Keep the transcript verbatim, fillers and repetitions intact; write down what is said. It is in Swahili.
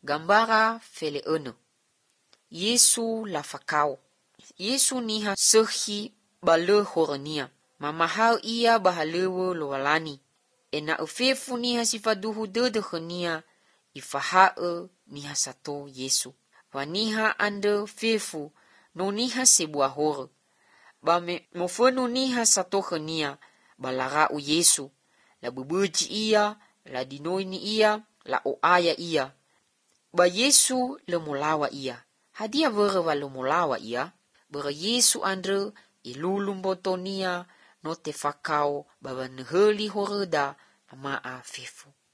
Gambara fele ene. Yesu la fakao. Yesu niha sehi bale horenia. Mamahau ia bahalewe loalani. Ena ufefu niha sifaduhu dede khenia. Ifahae niha sato Yesu. Waniha ande fefu no niha sebuah hore. Ba me mofenu niha sato khenia. Balara u Yesu. La bebeji ia, la dinoini ia, la oaya ia. Ba Yesu le molawa ia. Hadia vere wa le molawa ia. Bera Yesu andre ilulum botonia no te fakao baba neheli horeda ama a fefu.